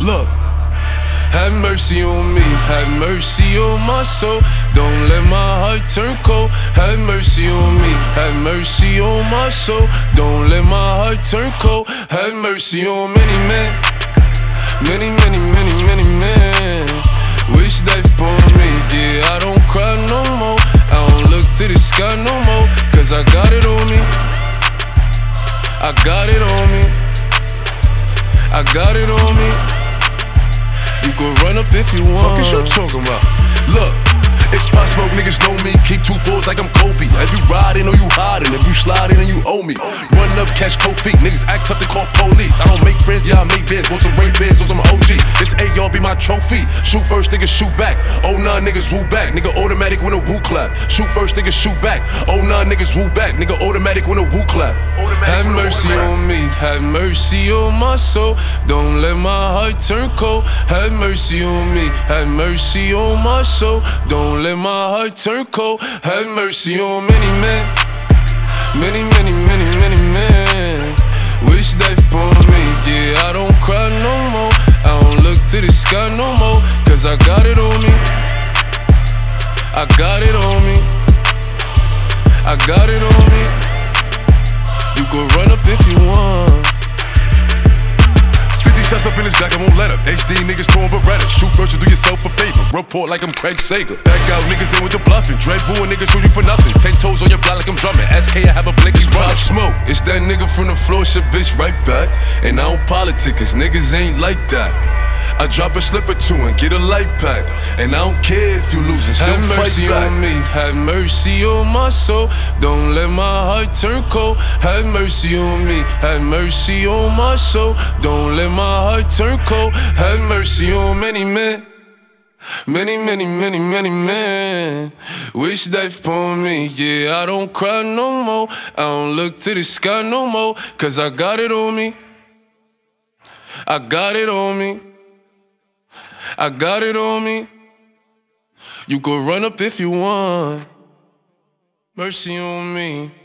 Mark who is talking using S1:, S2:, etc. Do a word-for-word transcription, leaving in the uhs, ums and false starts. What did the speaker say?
S1: Look.
S2: Have mercy on me, have mercy on my soul. Don't let my heart turn cold. Have mercy on me, have mercy on my soul. Don't let my heart turn cold. Have mercy on many men, many, many, many, many men. Wish life upon me, yeah, I don't cry no more. I don't look to the sky no more, cause I got it on me. I got it on me. I got it on me. You can run up if you want.
S1: Fuck is you talking about? Look, it's Pop Smoke, niggas know me. Keep two fours like I'm Kobe. If you riding or you hiding, if you sliding and you owe me. Run up, catch cold feet. Niggas act up to call police. I don't make friends, yeah, I make bands. Want some rain bands or some O G. This A R be my trophy. Shoot first, niggas shoot back. Oh nine niggas woo back. Nigga automatic when a woo clap. Shoot first, niggas shoot back. Oh nine niggas woo back. Nigga automatic when a woo clap.
S2: Have mercy on me, have mercy on my soul. Don't let my heart turn cold. Have mercy on me, have mercy on my soul. Don't let my heart turn cold. Have mercy on many men, many, many, many, many men. Wish life upon me, yeah, I don't cry no more. I don't look to the sky no more, cause I got it on me. I got it on me. I got it on me. You can run up if you want.
S1: fifty shots up in his back, I won't let up. H D niggas throwing Beretta. Shoot first, you do yourself a favor. Report like I'm Craig Sager. Back out, niggas in with the bluffing. Dread Bull niggas shoot you for nothing. Ten toes on your block like I'm drumming. S K, I have a blink, it's Pop Smoke. It's that nigga from the floor, shit bitch right back. And I don't politic, cause niggas ain't like that. I drop a slip or two and get a light pack. And I don't care if you lose and still
S2: have mercy
S1: fight back.
S2: on me, have mercy on my soul. Don't let my heart turn cold. Have mercy on me, have mercy on my soul. Don't let my heart turn cold. Have mercy on many men, many, many, many, many men. Wish life upon me, yeah, I don't cry no more. I don't look to the sky no more, cause I got it on me. I got it on me. I got it on me. You can run up if you want. Mercy on me.